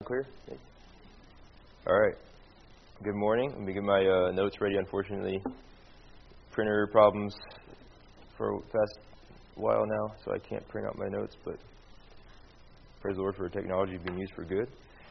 Clear? All right. Good morning. Let me get my notes ready. Unfortunately, printer problems for the past while now, so I can't print out my notes, but praise the Lord for technology being used for good.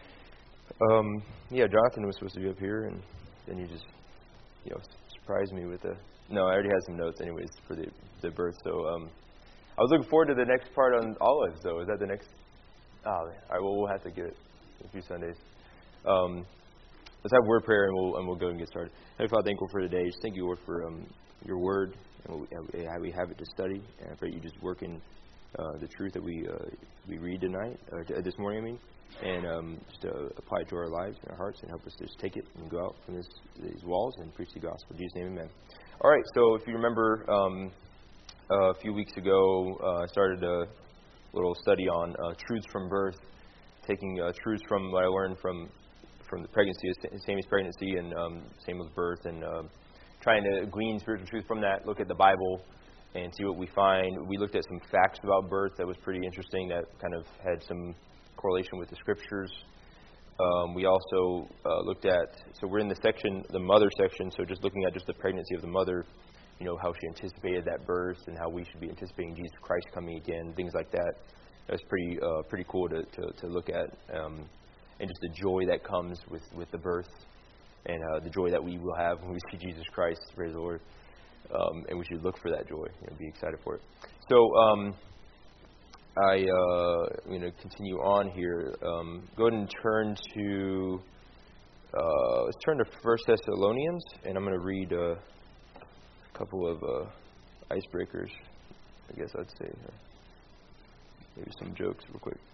Jonathan was supposed to be up here, and then you just, surprised me with No, I already had some notes anyways for the birth, so I was looking forward to the next part on olives, though. Is that the next? All right, well, we'll have to get it in a few Sundays. Let's have word prayer, and we'll go and get started. Heavenly Father, thankful for today. Just thank you, Lord, for your word and how we have it to study. And I pray you just work in the truth that we read tonight, this morning, and just apply it to our lives and our hearts, and help us just take it and go out from these walls and preach the gospel. In Jesus' name, amen. All right, so if you remember, a few weeks ago, I started a little study on truths from birth, taking truths from what I learned from the pregnancy, Sammy's pregnancy, and Samuel's birth, and trying to glean spiritual truth from that, look at the Bible, and see what we find. We looked at some facts about birth that was pretty interesting, that kind of had some correlation with the scriptures. We also looked at, so we're in the section, the mother section, so just looking at just the pregnancy of the mother, how she anticipated that birth and how we should be anticipating Jesus Christ coming again, things like that. That's pretty cool to look at, and just the joy that comes with the birth, and the joy that we will have when we see Jesus Christ, praise the Lord. And we should look for that joy and be excited for it. So I'm going to continue on here. Go ahead and turn to let's turn to 1 Thessalonians, and I'm going to read a couple of icebreakers, I guess I'd say. Maybe some jokes real quick.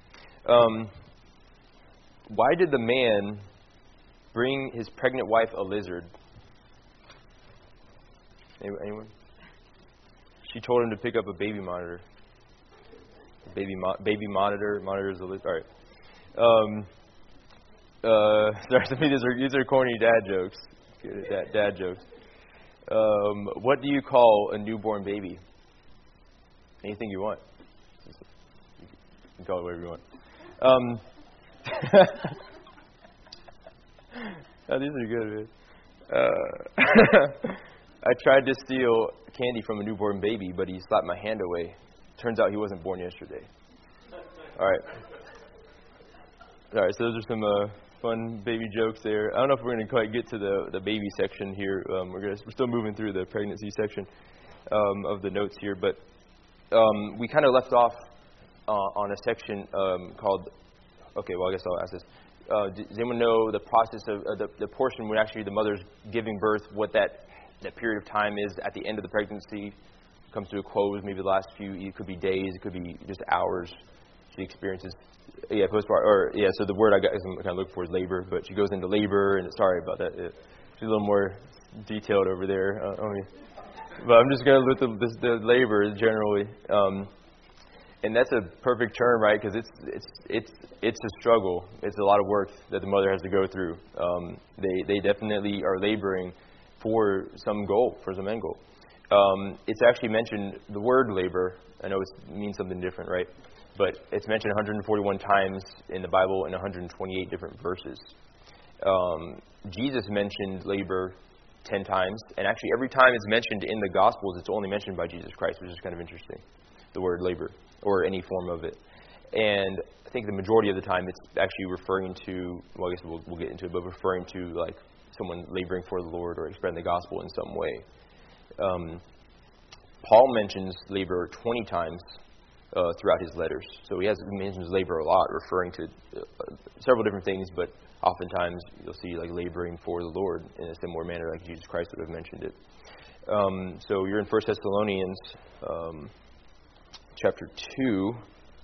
Why did the man bring his pregnant wife a lizard? Anyone? She told him to pick up a baby monitor. Baby monitor. Monitor is a lizard. All right. Sorry, these are corny dad jokes. Dad jokes. What do you call a newborn baby? Anything you want. You can call it whatever you want. Oh, these are good, man. I tried to steal candy from a newborn baby, but he slapped my hand away. Turns out he wasn't born yesterday. All right, so those are some fun baby jokes there. I don't know if we're going to quite get to the baby section here. We're still moving through the pregnancy section of the notes here, but we kind of left off on a section called. Okay, well, I guess I'll ask this. Does anyone know the process of the portion when actually the mother's giving birth, what that period of time is at the end of the pregnancy, comes to a close, maybe the last few, it could be days, it could be just hours, she experiences, postpartum, so the word I'm kind of looking for is labor, but she goes into labor, and sorry about that, she's a little more detailed over there, but I'm just going to look at the labor generally. And that's a perfect term, right? Because it's a struggle. It's a lot of work that the mother has to go through. They definitely are laboring for some goal, for some end goal. It's actually mentioned, the word labor, I know it means something different, right? But it's mentioned 141 times in the Bible in 128 different verses. Jesus mentioned labor 10 times, and actually every time it's mentioned in the Gospels, it's only mentioned by Jesus Christ, which is kind of interesting, the word labor, or any form of it. And I think the majority of the time it's actually referring to, well, I guess we'll get into it, but referring to like someone laboring for the Lord or spreading the gospel in some way. Paul mentions labor 20 times throughout his letters. So he mentions labor a lot, referring to several different things, but oftentimes you'll see like laboring for the Lord in a similar manner like Jesus Christ would have mentioned it. So you're in 1 Thessalonians chapter 2.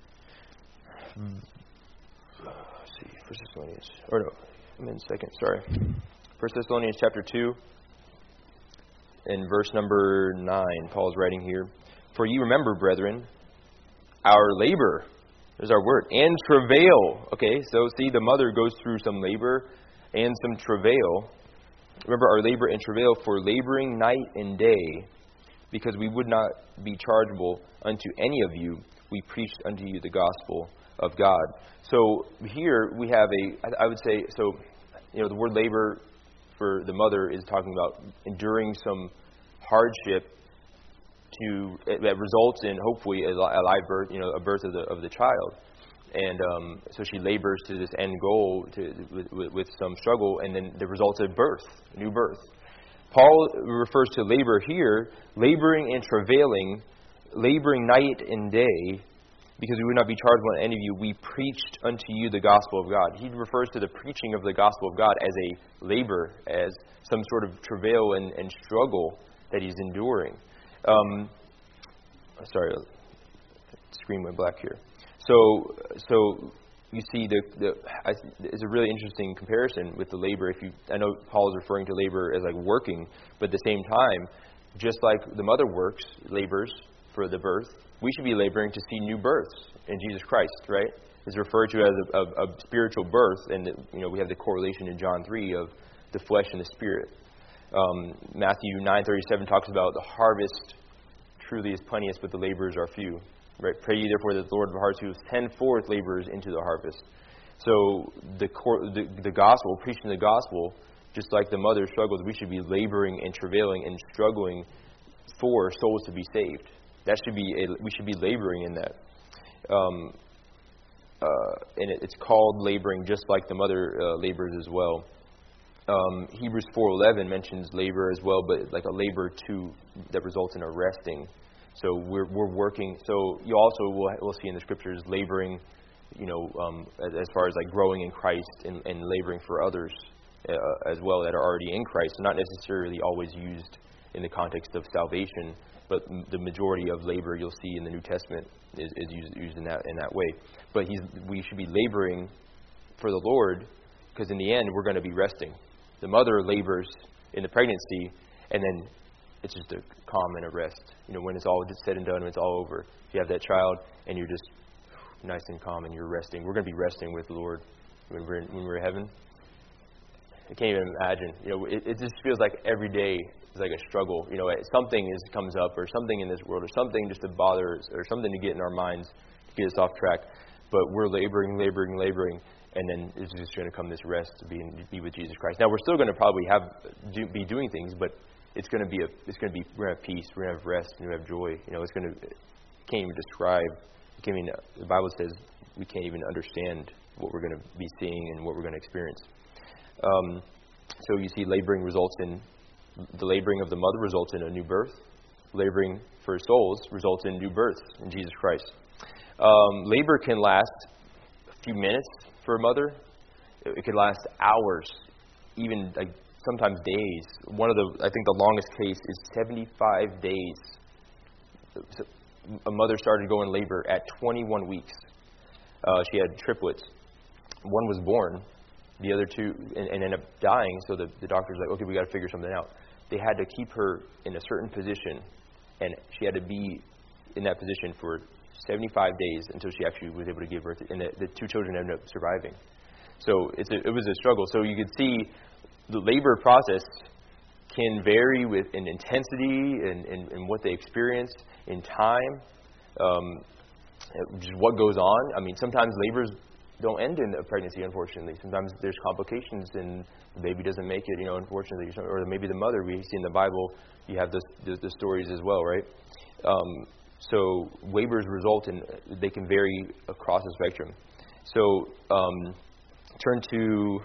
Let's see, 1 Thessalonians. Or no, I'm in 2nd, sorry. 1 Thessalonians chapter 2. In verse number 9, Paul is writing here, "For you remember, brethren, our labor," there's our word, "and travail." Okay, so see, the mother goes through some labor and some travail. "Remember our labor and travail, for laboring night and day, because we would not be chargeable unto any of you. We preached unto you the gospel of God. So here we have I would say, so, the word labor for the mother is talking about enduring some hardship that results in hopefully a live birth, a birth of the child. And so she labors to this end goal with some struggle, and then the result of birth, new birth. Paul refers to labor here, laboring and travailing, laboring night and day, because we would not be charged with any of you. We preached unto you the gospel of God. He refers to the preaching of the gospel of God as a labor, as some sort of travail and struggle that he's enduring. Sorry, screen went black here. So you see, it's a really interesting comparison with the labor. I know Paul is referring to labor as like working, but at the same time, just like the mother labors for the birth, we should be laboring to see new births in Jesus Christ, right? It's referred to as a spiritual birth, and we have the correlation in John 3 of the flesh and the spirit. Matthew 9:37 talks about the harvest truly is plenteous, but the laborers are few. Right? Pray ye therefore that the Lord of harvest who will send forth laborers into the harvest. So the gospel, preaching the gospel, just like the mother struggled, we should be laboring and travailing and struggling for souls to be saved. We should be laboring in that. And it's called laboring just like the mother labors as well. Hebrews 4:11 mentions labor as well, but like a labor that results in a resting. So we're working. So you also will see in the scriptures laboring, as far as like growing in Christ and laboring for others as well that are already in Christ. Not necessarily always used in the context of salvation, but the majority of labor you'll see in the New Testament is used in that way. But we should be laboring for the Lord, because in the end we're going to be resting. The mother labors in the pregnancy, and then it's just a calm and a rest. When it's all just said and done, when it's all over, you have that child, and you're just nice and calm, and you're resting. We're going to be resting with the Lord when we're in heaven. I can't even imagine. It just feels like every day is like a struggle. Something comes up, or something in this world, or something just to bother us, or something to get in our minds to get us off track. But we're laboring, and then it's just going to come this rest to be with Jesus Christ. Now we're still going to probably be doing things, but we're going to have peace, we're going to have rest, and we're going to have joy. Can't even describe. The Bible says we can't even understand what we're going to be seeing and what we're going to experience. So you see, the laboring of the mother results in a new birth. Laboring for souls results in new births in Jesus Christ. Labor can last a few minutes for a mother. It could last hours, even sometimes days. I think the longest case is 75 days. So a mother started going labor at 21 weeks. She had triplets. One was born. The other two and ended up dying. So the doctor's like, okay, we got to figure something out. They had to keep her in a certain position, and she had to be in that position for 75 days until she actually was able to give birth. And the two children ended up surviving. So it was a struggle. So you could see the labor process can vary in intensity and what they experience in time, just what goes on. I mean, sometimes labors don't end in a pregnancy, unfortunately. Sometimes there's complications and the baby doesn't make it, unfortunately. Or maybe the mother, we see in the Bible, you have the stories as well, right? So labors they can vary across the spectrum. So turn to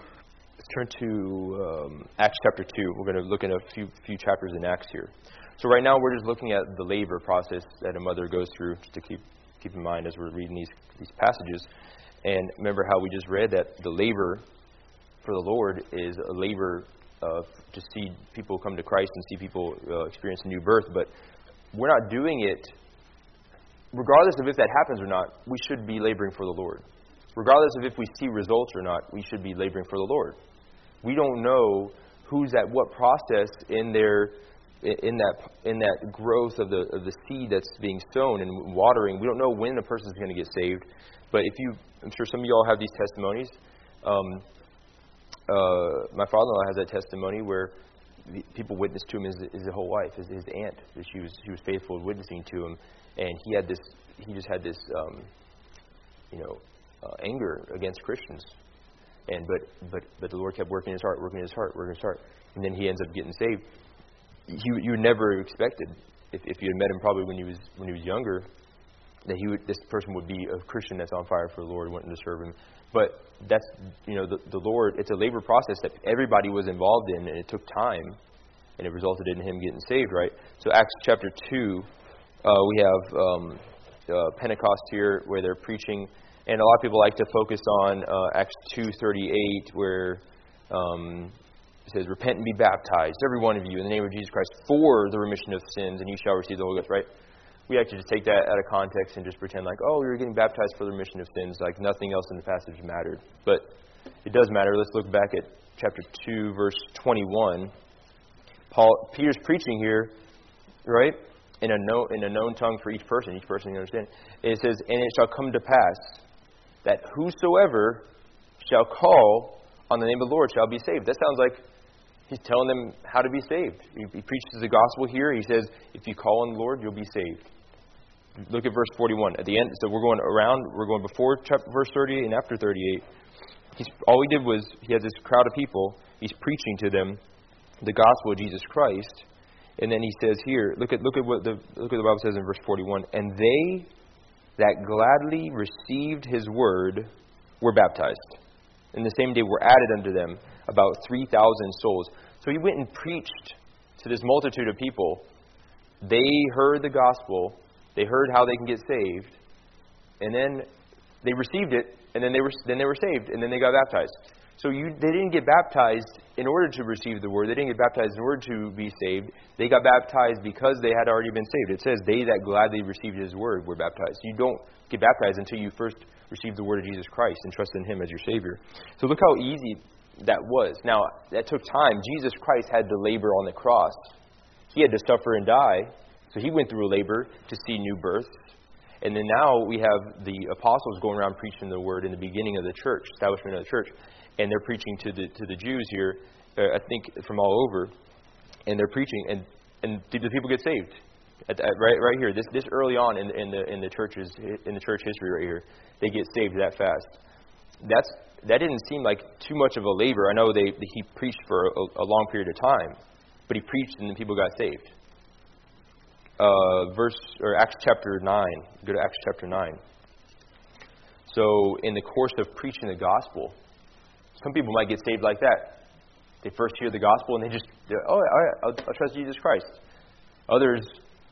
Acts chapter 2. We're going to look at a few chapters in Acts here. So right now we're just looking at the labor process that a mother goes through, just to keep in mind as we're reading these passages. And remember how we just read that the labor for the Lord is a labor to see people come to Christ and see people experience a new birth. But we're not doing it, regardless of if that happens or not, we should be laboring for the Lord. Regardless of if we see results or not, we should be laboring for the Lord. We don't know who's at what process in that growth of the seed that's being sown and watering. We don't know when a person's going to get saved. But I'm sure some of you all have these testimonies. My father-in-law has that testimony where people witnessed to him his whole life, his aunt. She was faithful in witnessing to him, and he just had this anger against Christians. And but the Lord kept working his heart, and then he ends up getting saved. You would never expected, if you had met him probably when he was younger, that this person would be a Christian that's on fire for the Lord, wanting to serve him. But that's, the Lord, it's a labor process that everybody was involved in, and it took time, and it resulted in him getting saved, right? So Acts chapter 2, we have Pentecost here, where they're preaching, and a lot of people like to focus on Acts 2:38, where it says, "Repent and be baptized, every one of you, in the name of Jesus Christ, for the remission of sins, and you shall receive the Holy Ghost," right? We actually just take that out of context and just pretend like, we were getting baptized for the remission of sins, like nothing else in the passage mattered. But it does matter. Let's look back at chapter 2, verse 21. Peter's preaching here, right, in a known tongue for each person can understand. It says, "And it shall come to pass that whosoever shall call on the name of the Lord shall be saved." That sounds like he's telling them how to be saved. He preaches the gospel here. He says, if you call on the Lord, you'll be saved. Look at verse 41. At the end, so we're going before verse 38 and after 38. All he did was, he has this crowd of people. He's preaching to them the gospel of Jesus Christ. And then he says here, look at what the Bible says in verse 41. "And they that gladly received his word were baptized. And the same day were added unto them about 3,000 souls." So he went and preached to this multitude of people. They heard the gospel. They heard how they can get saved. And then they received it. And then they were saved. And then they got baptized. So they didn't get baptized in order to receive the word. They didn't get baptized in order to be saved. They got baptized because they had already been saved. It says, "They that gladly received his word were baptized." You don't get baptized until you first receive the word of Jesus Christ and trust in him as your Savior. So look how easy that was. Now, that took time. Jesus Christ had to labor on the cross. He had to suffer and die. So he went through a labor to see new births. And then now we have the apostles going around preaching the word in the beginning of the church, establishment of the church. And they're preaching to the Jews here, I think from all over. And they're preaching, and the people get saved. Right here, this early on in the church history right here, they get saved that fast. That didn't seem like too much of a labor. I know he preached for a long period of time, but he preached and the people got saved. Acts chapter 9. Go to Acts chapter 9. So in the course of preaching the gospel, some people might get saved like that. They first hear the gospel and I'll trust Jesus Christ. Others,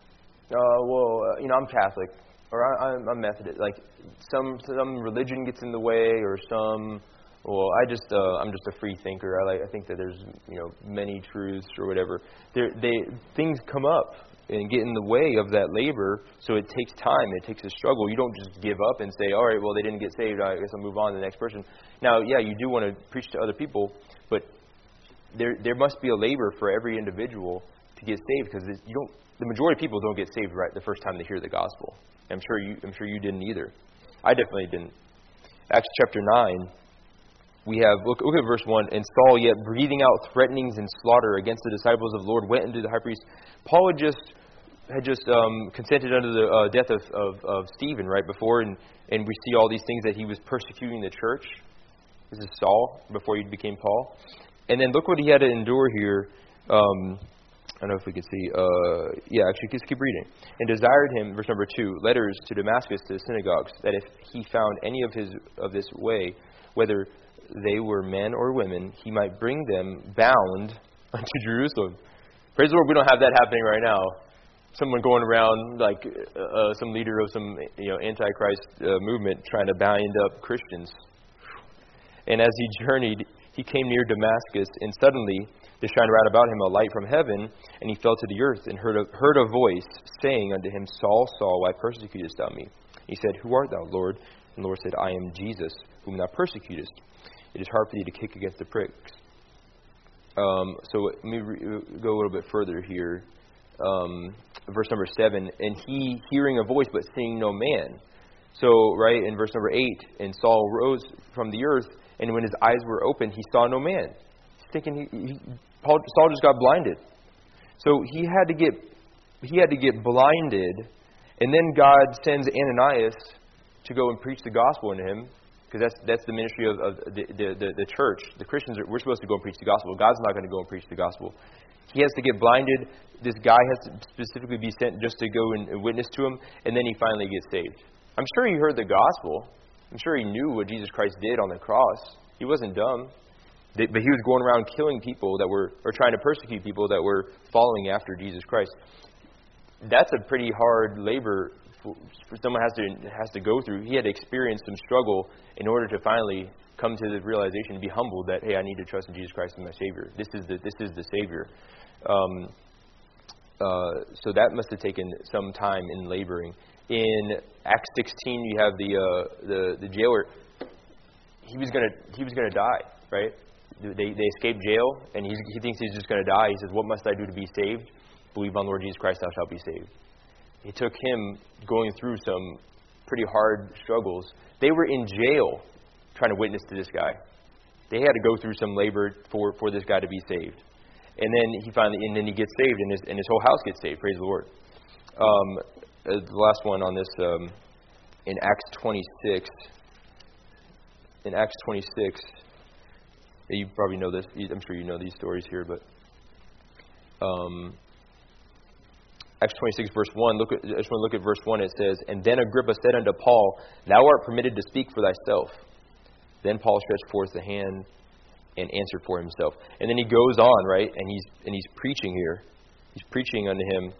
I'm Catholic, or I'm Methodist. Like some religion gets in the way, or I'm just a free thinker. I think that there's many truths or whatever. Things come up and get in the way of that labor, so it takes time. It takes a struggle. You don't just give up and say, all right, well, they didn't get saved, I guess I'll move on to the next person. Now, yeah, you do want to preach to other people, but there must be a labor for every individual to get saved, because the majority of people don't get saved right the first time they hear the gospel. I'm sure you didn't either. I definitely didn't. Acts chapter 9, we have, look at verse 1. "And Saul, yet breathing out threatenings and slaughter against the disciples of the Lord, went into the high priest." Paul had just consented unto the death of Stephen right before, and we see all these things that he was persecuting the church. This is Saul before he became Paul. And then look what he had to endure here. I don't know if we could see. Actually, just keep reading. "And desired him," verse number 2, "letters to Damascus to the synagogues, that if he found any of this way, whether they were men or women, he might bring them bound unto Jerusalem." Praise the Lord, we don't have that happening right now. Someone going around like some leader of some antichrist movement trying to bind up Christians. "And as he journeyed, he came near Damascus, and suddenly there shined round about him a light from heaven, and he fell to the earth, and heard a voice saying unto him, Saul, Saul, why persecutest thou me? He said, Who art thou, Lord? And the Lord said, I am Jesus, whom thou persecutest. It is hard for thee to kick against the pricks. So let me go a little bit further here. Verse number 7, and he hearing a voice but seeing no man. So, right, in verse number 8, and Saul rose from the earth, and when his eyes were opened, he saw no man. He's thinking Saul just got blinded. So he had to get blinded, and then God sends Ananias to go and preach the gospel to him. because that's the ministry of the church. The Christians, we're supposed to go and preach the gospel. God's not going to go and preach the gospel. He has to get blinded. This guy has to specifically be sent just to go and witness to him, and then he finally gets saved. I'm sure he heard the gospel. I'm sure he knew what Jesus Christ did on the cross. He wasn't dumb. But he was going around killing people or trying to persecute people that were following after Jesus Christ. That's a pretty hard labor for someone has to go through. He had to experience some struggle in order to finally come to the realization, to be humbled that, hey, I need to trust in Jesus Christ as my Savior. This is the Savior. So that must have taken some time in laboring. In Acts 16, you have the jailer. He was gonna die, right? They escaped jail, and he thinks he's just going to die. He says, "What must I do to be saved? Believe on the Lord Jesus Christ, thou shalt be saved." It took him going through some pretty hard struggles. They were in jail trying to witness to this guy. They had to go through some labor for this guy to be saved. And then he gets saved, and his whole house gets saved. Praise the Lord. The last one on this, in Acts 26. In Acts 26, you probably know this. I'm sure you know these stories here, but Acts 26, verse 1. I just want to look at verse 1. It says, "And then Agrippa said unto Paul, Thou art permitted to speak for thyself. Then Paul stretched forth the hand and answered for himself." And then he goes on, right? And he's preaching here. He's preaching unto him,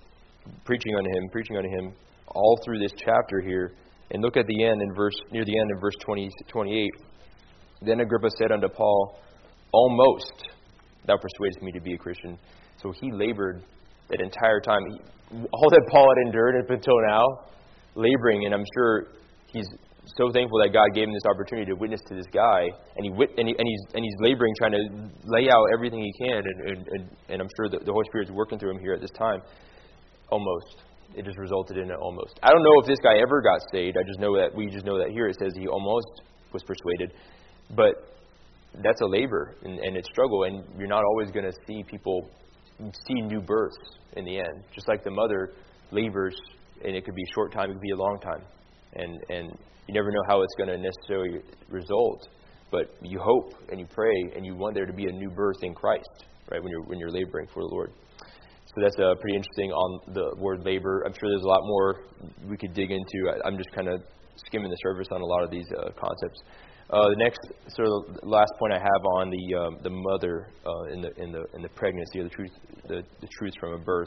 all through this chapter here. And look at the end near the end in verse 28. Then Agrippa said unto Paul, "Almost thou persuadest me to be a Christian." So he labored that entire time. All that Paul had endured up until now, laboring, and I'm sure he's so thankful that God gave him this opportunity to witness to this guy, and he's laboring, trying to lay out everything he can, and I'm sure that the Holy Spirit's working through him here at this time. Almost. It just resulted in an almost. I don't know if this guy ever got saved. We just know that here it says he almost was persuaded. But that's a labor and it's struggle, and you're not always going to see people see new births in the end. Just like the mother labors, and it could be a short time, it could be a long time, and you never know how it's going to necessarily result. But you hope and you pray and you want there to be a new birth in Christ, right? When you're laboring for the Lord. So that's pretty interesting on the word labor. I'm sure there's a lot more we could dig into. I'm just kind of skimming the surface on a lot of these concepts. The next sort of last point I have on the mother in the pregnancy, or the truths from a birth,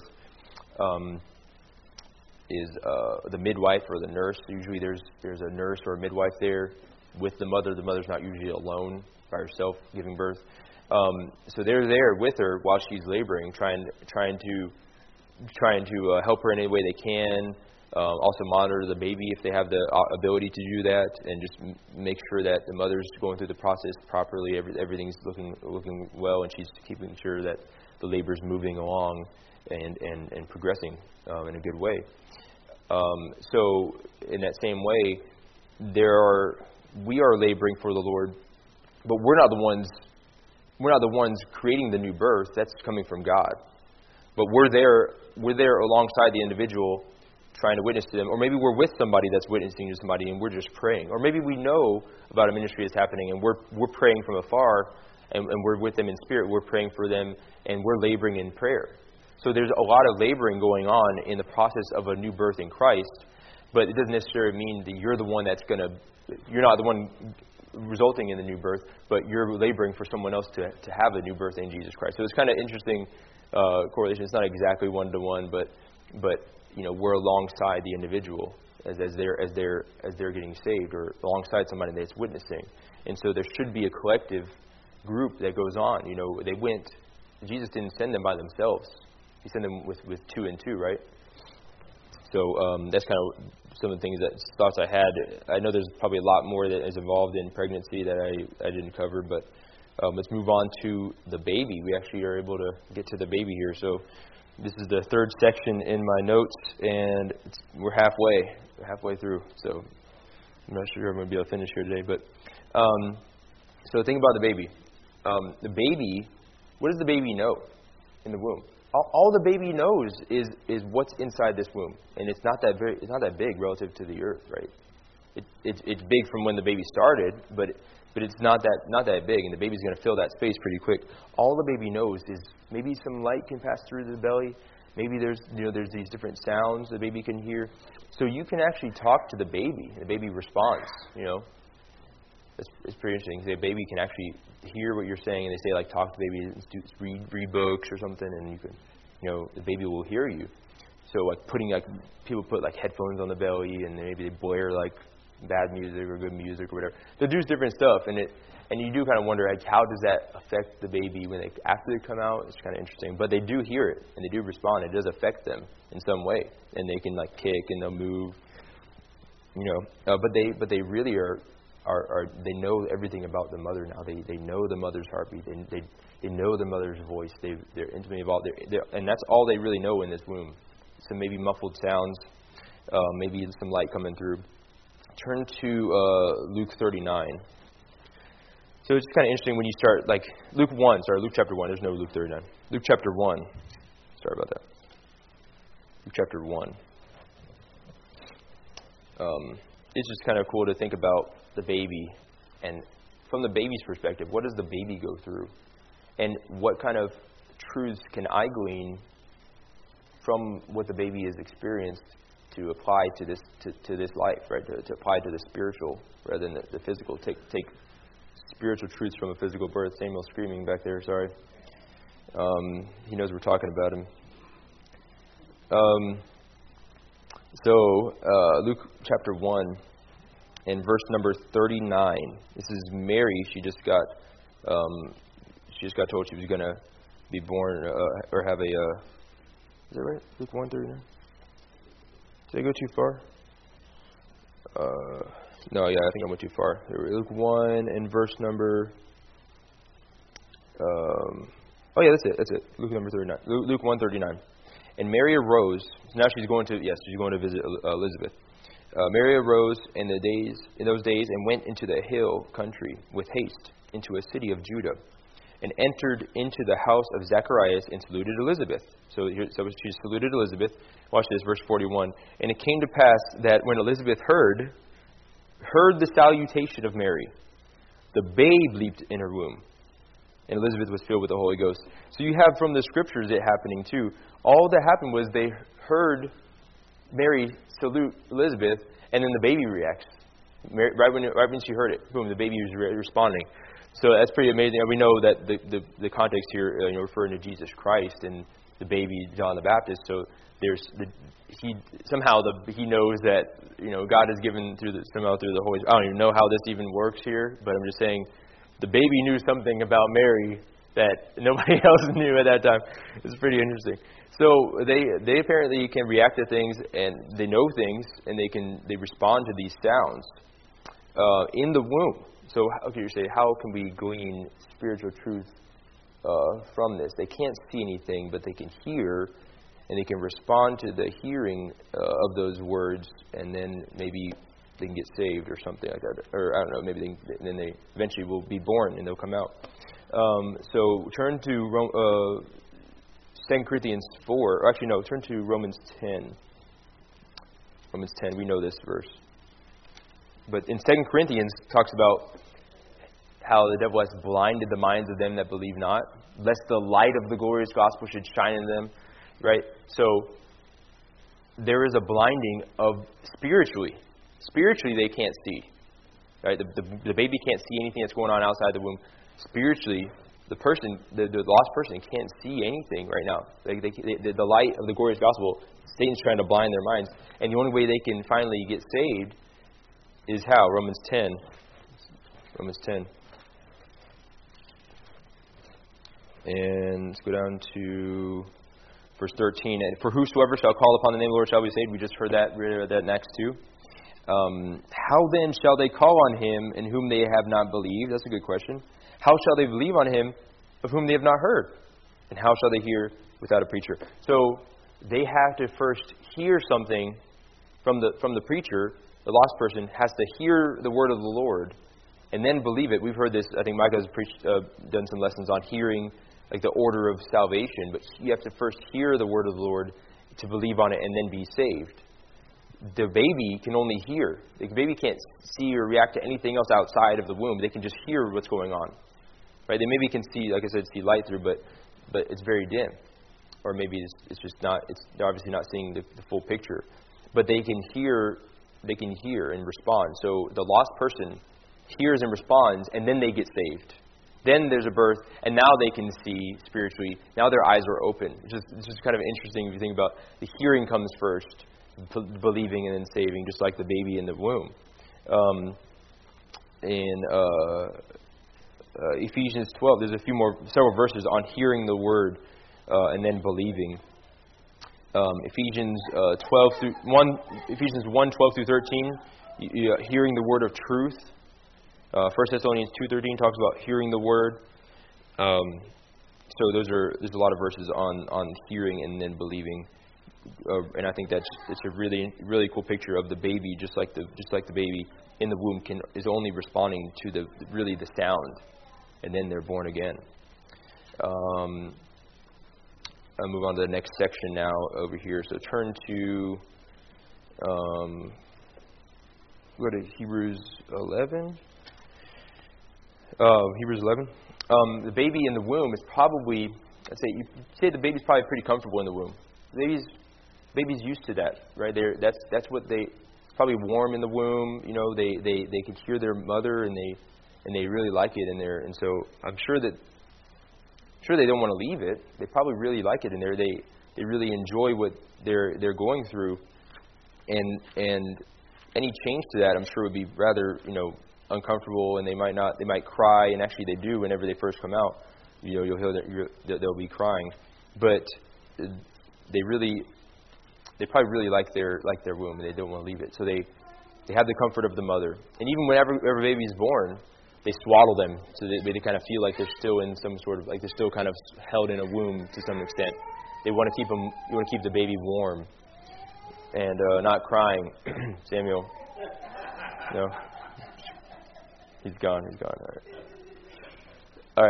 is the midwife or the nurse. Usually there's a nurse or a midwife there with the mother. The mother's not usually alone by herself giving birth. So they're there with her while she's laboring, trying to help her in any way they can. Also monitor the baby if they have the ability to do that, and just make sure that the mother's going through the process properly. Everything's looking well, and she's keeping sure that the labor's moving along and progressing in a good way. So in that same way, we are laboring for the Lord, but we're not the ones creating the new birth. That's coming from God. But we're there alongside the individual, trying to witness to them. Or maybe we're with somebody that's witnessing to somebody, and we're just praying. Or maybe we know about a ministry that's happening, and we're praying from afar, and we're with them in spirit. We're praying for them, and we're laboring in prayer. So there's a lot of laboring going on in the process of a new birth in Christ, but it doesn't necessarily mean that you're the one you're not the one resulting in the new birth, but you're laboring for someone else to have a new birth in Jesus Christ. So it's kind of interesting correlation. It's not exactly one-to-one, but we're alongside the individual as they're getting saved, or alongside somebody that's witnessing. And so there should be a collective group that goes on. Jesus didn't send them by themselves. He sent them with two and two, right? So that's kind of some of the thoughts I had. I know there's probably a lot more that is involved in pregnancy that I didn't cover, but let's move on to the baby. We actually are able to get to the baby here. So this is the third section in my notes, and we're halfway through. So I'm not sure I'm going to be able to finish here today. But so think about the baby. The baby, what does the baby know in the womb? All the baby knows is what's inside this womb, and it's not that big relative to the earth, right? it's big from when the baby started, but it's not that big, and the baby's going to fill that space pretty quick. All the baby knows is maybe some light can pass through the belly. Maybe there's these different sounds the baby can hear. So you can actually talk to the baby, and the baby responds. It's pretty interesting. The baby can actually hear what you're saying, and they say, like, talk to the baby, read books or something, and you can, the baby will hear you. So, like, people put, like, headphones on the belly, and maybe they blare, like, bad music or good music or whatever. They do different stuff, and you do kind of wonder, like, how does that affect the baby after they come out? It's kind of interesting. But they do hear it, and they do respond. It does affect them in some way, and they can, like, kick, and they'll move, but they really are they know everything about the mother now. They know the mother's heartbeat. They know the mother's voice. They're intimately involved. And that's all they really know in this womb. Some maybe muffled sounds, maybe some light coming through. Turn to Luke 39. So it's kind of interesting when you start, like, Luke chapter 1. There's no Luke 39. Luke chapter 1. Sorry about that. Luke chapter 1. It's just kind of cool to think about the baby, and from the baby's perspective, what does the baby go through? And what kind of truths can I glean from what the baby has experienced to apply to this life, right? To apply to the spiritual rather than the physical. Take spiritual truths from a physical birth. Samuel's screaming back there, sorry. He knows we're talking about him. Luke chapter 1 and verse number 39. This is Mary. She just got told she was going to be born or have a... is that right? Luke 1:39. Did I go too far? No, yeah, I think I went too far. Luke 1 and verse number... that's it. Luke number 39. Luke 1:39. And Mary arose. Now she's going to visit Elizabeth. Mary arose in those days and went into the hill country with haste into a city of Judah, and entered into the house of Zacharias and saluted Elizabeth. So she saluted Elizabeth. Watch this, verse 41. And it came to pass that when Elizabeth heard the salutation of Mary, the babe leaped in her womb, and Elizabeth was filled with the Holy Ghost. So you have from the scriptures it happening too. All that happened was they heard Mary salute Elizabeth, and then the baby reacts. Mary, right when she heard it, boom, the baby was responding. So that's pretty amazing. We know that the context here, referring to Jesus Christ and the baby John the Baptist. So he knows that God has given somehow through the Holy Spirit. I don't even know how this even works here, but I'm just saying the baby knew something about Mary that nobody else knew at that time. It's pretty interesting. So they apparently can react to things, and they know things, and they respond to these sounds in the womb. So you say, how can we glean spiritual truth from this? They can't see anything, but they can hear, and they can respond to the hearing of those words, and then maybe they can get saved or something like that. Or I don't know, maybe then they eventually will be born and they'll come out. So turn to 2 Corinthians 4. Or actually, no, turn to Romans 10. Romans 10, we know this verse. But in 2 Corinthians, it talks about how the devil has blinded the minds of them that believe not, lest the light of the glorious gospel should shine in them. Right? So there is a blinding of spiritually. Spiritually, they can't see. Right? The baby can't see anything that's going on outside the womb. Spiritually, the lost person can't see anything right now. The light of the glorious gospel, Satan's trying to blind their minds. And the only way they can finally get saved is how? Romans 10. Romans 10. And let's go down to verse 13. And for whosoever shall call upon the name of the Lord shall be saved. We just heard that. We read that in Acts 2. How then shall they call on him in whom they have not believed? That's a good question. How shall they believe on him of whom they have not heard? And how shall they hear without a preacher? So they have to first hear something from the preacher. The lost person has to hear the word of the Lord and then believe it. We've heard this. I think Micah has done some lessons on hearing, like the order of salvation. But you have to first hear the word of the Lord to believe on it and then be saved. the baby can only hear. The baby can't see or react to anything else outside of the womb. They can just hear what's going on. Right? They maybe can see, like I said, see light through, but it's very dim. Or maybe it's just not, they're obviously not seeing the full picture. But they can hear and respond. So the lost person hears and responds, and then they get saved. Then there's a birth, and now they can see spiritually. Now their eyes are open. It's just kind of interesting if you think about the hearing comes first, believing and then saving, just like the baby in the womb. In Ephesians 12, there's several verses on hearing the word and then believing. Ephesians 1:12 through 13, hearing the word of truth. 1 Thessalonians 2:13 talks about hearing the word. So there's a lot of verses on hearing and then believing, and I think it's a really really cool picture of the baby, just like the baby in the womb is only responding to the sound, and then they're born again. I'll move on to the next section now over here. So turn to go to Hebrews 11. Hebrews 11. The baby in the womb is probably, you'd say the baby's probably pretty comfortable in the womb. Baby's used to that, right? That's what it's probably warm in the womb. You know, they can hear their mother and they really like it in there. And so I'm sure they don't want to leave it. They probably really like it in there. They really enjoy what they're going through, and any change to that, I'm sure, would be rather uncomfortable, and they might cry, and actually they do whenever they first come out. You'll hear that they'll be crying, but they probably really like their womb, and they don't want to leave it. So they have the comfort of the mother, and even whenever baby's born, they swaddle them, so they kind of feel like they're still in some sort of, like they're still kind of held in a womb to some extent. They want to keep them. You want to keep the baby warm and not crying. Samuel, no, he's gone. All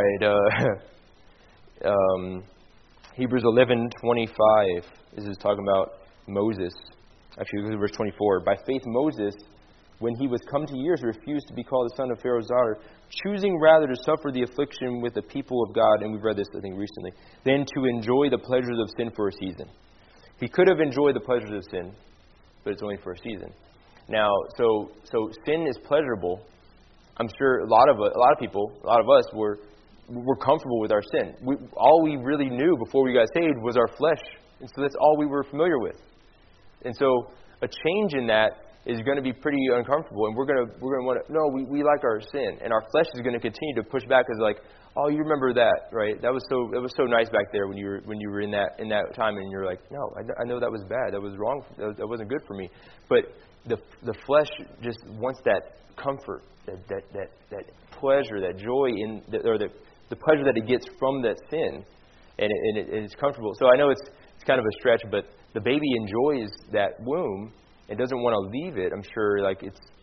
right. Hebrews 11:25. This is talking about Moses. Actually, this is verse 24. By faith, Moses, when he was come to years, refused to be called the son of Pharaoh's daughter, choosing rather to suffer the affliction with the people of God, and we've read this, I think, recently, than to enjoy the pleasures of sin for a season. He could have enjoyed the pleasures of sin, but it's only for a season. Now, so sin is pleasurable. I'm sure a lot of people, a lot of us, were comfortable with our sin. All we really knew before we got saved was our flesh, and so that's all we were familiar with. And so a change in that is going to be pretty uncomfortable, and we're going to want to, no, we like our sin, and our flesh is going to continue to push back, as like, oh, you remember that, right? That was so nice back there when you were in that time, and you're like, no, I know that was bad, that was wrong, that wasn't good for me. But the flesh just wants that comfort, that pleasure, that joy or the pleasure that it gets from that sin, and it's comfortable. So I know it's kind of a stretch, but the baby enjoys that womb and doesn't want to leave it. I'm sure, like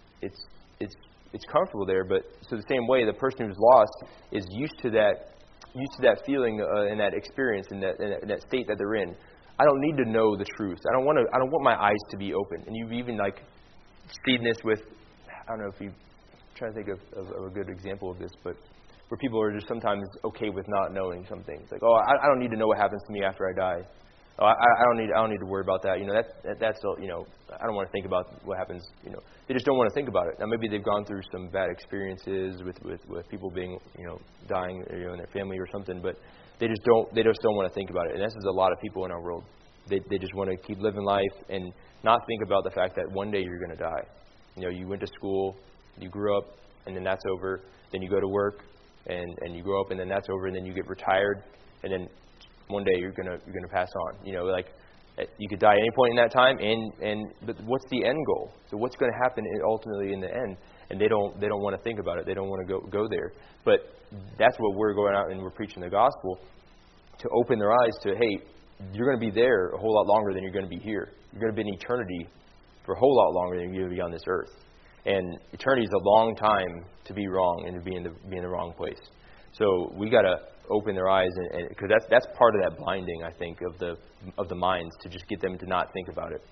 it's comfortable there. But so the same way, the person who's lost is used to that feeling and that experience and that state that they're in. I don't need to know the truth. I don't want my eyes to be open. And you've even seen this with, I don't know if I'm trying to think of a good example of this, but where people are just sometimes okay with not knowing some things. Like, oh, I don't need to know what happens to me after I die. Oh, I don't need to worry about that. That's I don't want to think about what happens. They just don't want to think about it. Now maybe they've gone through some bad experiences with people being dying in their family or something, but they just don't want to think about it. And this is a lot of people in our world. They just want to keep living life and not think about the fact that one day you're going to die. You went to school, you grew up, and then that's over. Then you go to work, and you grow up, and then that's over. And then you get retired, and then one day you're gonna pass on. You could die at any point in that time, but what's the end goal? So what's going to happen ultimately in the end? And they don't want to think about it. They don't want to go there. But that's what we're going out and we're preaching the gospel, to open their eyes to, hey, you're going to be there a whole lot longer than you're going to be here. You're going to be in eternity for a whole lot longer than you're going to be on this earth. And eternity is a long time to be wrong and to be in the wrong place. So we got to open their eyes, and because that's part of that blinding, I think, of the minds, to just get them to not think about it,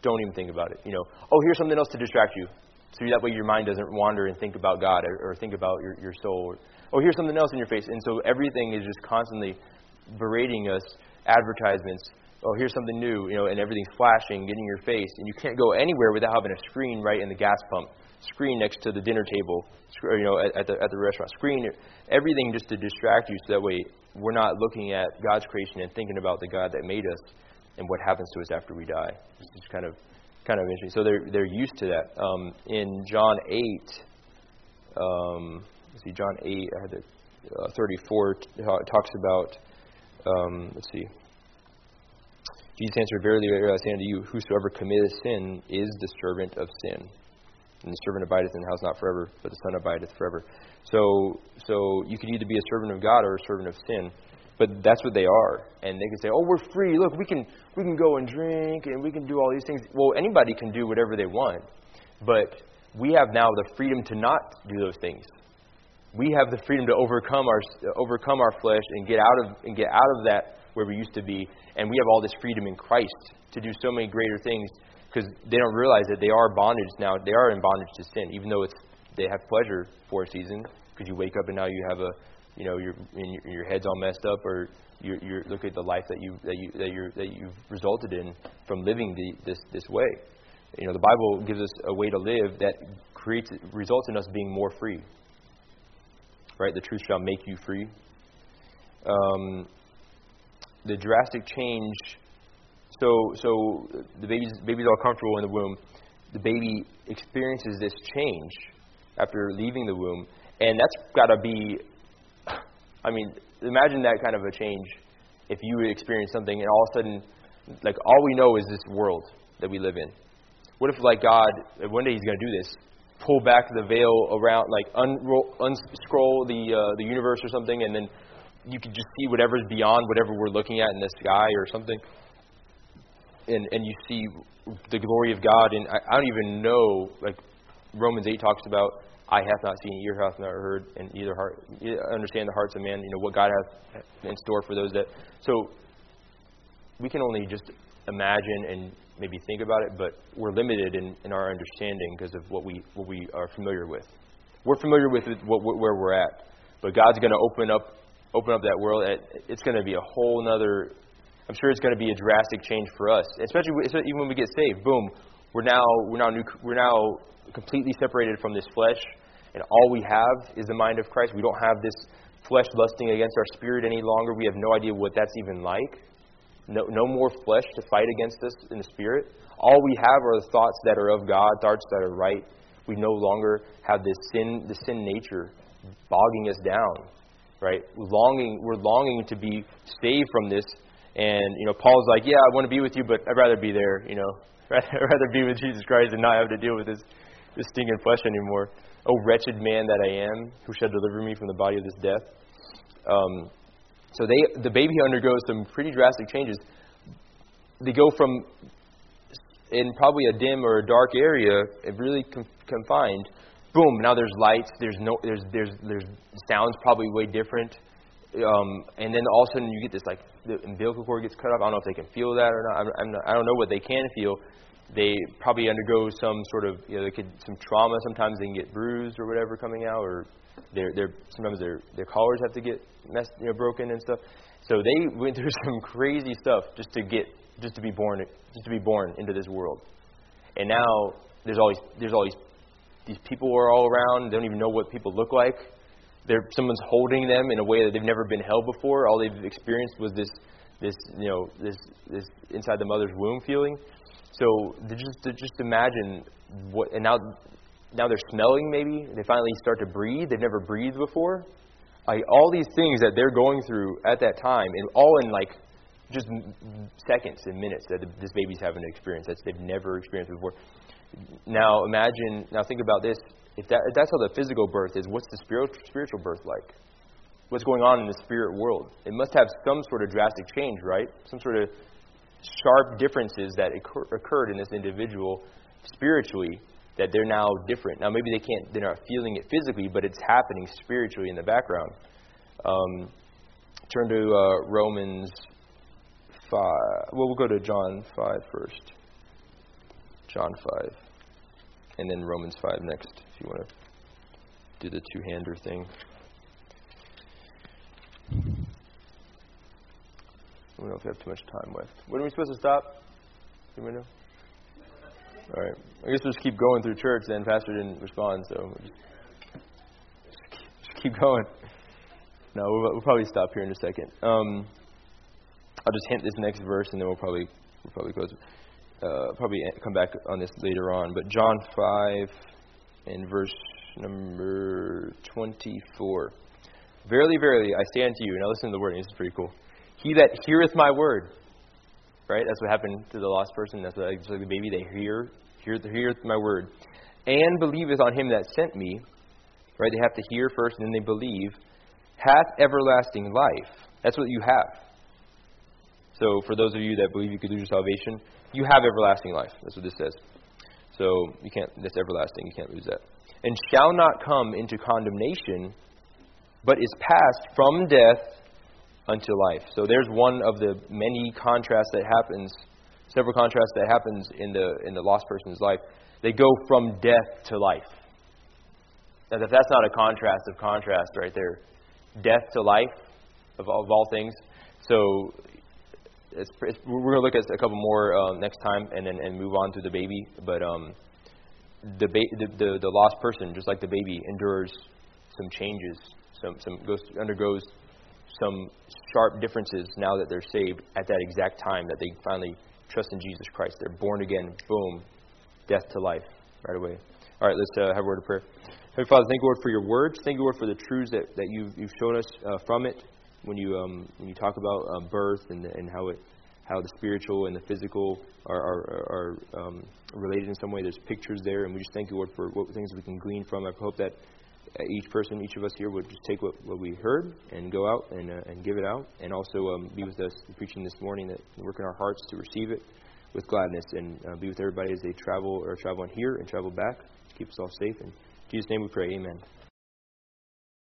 don't even think about it. Oh, here's something else to distract you. So that way your mind doesn't wander and think about God or think about your soul. Oh, here's something else in your face. And so everything is just constantly berating us, advertisements. Oh, here's something new, and everything's flashing, getting in your face. And you can't go anywhere without having a screen right in the gas pump, screen next to the dinner table, at the restaurant, screen, everything just to distract you so that way we're not looking at God's creation and thinking about the God that made us and what happens to us after we die. It's kind of interesting. So they're used to that. In John 8, John 8, I had 34 talks about. Let's see. Jesus answered, "Verily, verily, I say unto you, whosoever committeth sin is the servant of sin. And the servant abideth in the house not forever, but the Son abideth forever." So you could either be a servant of God or a servant of sin. But that's what they are. And they can say, oh, we're free. Look, we can go and drink and we can do all these things. Well, anybody can do whatever they want. But we have now the freedom to not do those things. We have the freedom to overcome our flesh and get out of that where we used to be. And we have all this freedom in Christ to do so many greater things, because they don't realize that they are bondage now. They are in bondage to sin, even though they have pleasure for a season, because you wake up and now you have your head's all messed up, or you look at the life that you've resulted in from living this way. The Bible gives us a way to live that results in us being more free. Right? The truth shall make you free. The drastic change. So the baby's all comfortable in the womb. The baby experiences this change after leaving the womb, and that's got to be. I mean, imagine that kind of a change. If you would experience something, and all of a sudden, like, all we know is this world that we live in. What if, like, God, one day He's going to do this, pull back the veil around, like, unscroll the universe or something, and then you could just see whatever's beyond whatever we're looking at in the sky or something, and you see the glory of God. And I don't even know, like Romans 8 talks about, eye hath not seen, ear hath not heard, and either heart understand the hearts of man. What God hath in store for those that. So we can only just imagine and maybe think about it, but we're limited in our understanding because of what we are familiar with. We're familiar with where we're at, but God's going to open up that world. It's going to be a whole nother. I'm sure it's going to be a drastic change for us, especially even when we get saved. Boom, we're now completely separated from this flesh, and all we have is the mind of Christ. We don't have this flesh lusting against our spirit any longer. We have no idea what that's even like. No more flesh to fight against us in the spirit. All we have are the thoughts that are of God, thoughts that are right. We no longer have the sin nature bogging us down, right? We're longing to be saved from this. And Paul's like, yeah, I want to be with you, but I'd rather be there. I'd rather be with Jesus Christ and not have to deal with this stinking flesh anymore. Oh, wretched man that I am, who shall deliver me from the body of this death? So the baby undergoes some pretty drastic changes. They go from, in probably a dim or a dark area, really confined. Boom! Now there's lights. There's sounds probably way different. And then all of a sudden you get this, like, the umbilical cord gets cut off. I don't know if they can feel that or not. I don't know what they can feel. They probably undergo some sort of, some trauma. Sometimes they can get bruised or whatever coming out, or sometimes their collars have to get broken and stuff. So they went through some crazy stuff just to be born into this world. And now there's all these people who are all around. They don't even know what people look like. Someone's holding them in a way that they've never been held before. All they've experienced was this inside the mother's womb feeling. So just imagine what. And now they're smelling. Maybe they finally start to breathe. They've never breathed before. All these things that they're going through at that time, and all in like just seconds and minutes that this baby's having to experience that they've never experienced before. Now think about this. If that's how the physical birth is, what's the spiritual birth like? What's going on in the spirit world? It must have some sort of drastic change, right? Some sort of sharp differences that occurred in this individual spiritually, that they're now different. Now maybe they're not feeling it physically, but it's happening spiritually in the background. Turn to Romans 5. Well, we'll go to John 5 first. John 5. And then Romans 5 next, if you want to do the two-hander thing. I don't know if we have too much time left. When are we supposed to stop? Anybody know? All right. I guess we'll just keep going through church then. Pastor didn't respond, so we'll just keep going. No, we'll probably stop here in a second. I'll just hint this next verse, and then we'll probably close. Probably come back on this later on. But John 5 and verse number 24. Verily, verily, I say unto you. Now listen to the word. This is pretty cool. He that heareth my word. Right? That's what happened to the lost person. That's what, just like the baby. They heareth my word. And believeth on him that sent me. Right? They have to hear first, and then they believe. Hath everlasting life. That's what you have. So for those of you that believe you could lose your salvation, you have everlasting life. That's what this says. So you can't. That's everlasting. You can't lose that. And shall not come into condemnation, but is passed from death unto life. So there's one of the many contrasts that happens. Several contrasts that happens in the lost person's life. They go from death to life. Now, if that's not a contrast of contrast right there, death to life of all things. So we're going to look at a couple more next time, and move on to the baby. But the lost person, just like the baby, endures some changes, undergoes some sharp differences now that they're saved at that exact time that they finally trust in Jesus Christ. They're born again. Boom, death to life right away. All right, let's have a word of prayer. Heavenly Father, thank you, Lord, for your words. Thank you, Lord, for the truths that you've shown us from it. When you talk about birth and how the spiritual and the physical are related in some way, there's pictures there, and we just thank you, Lord, for what things we can glean from. I hope that each of us here would just take what we heard and go out and give it out, and also be with us preaching this morning, that work in our hearts to receive it with gladness, and be with everybody as they travel in here and travel back. Keep us all safe. In Jesus' name we pray. Amen.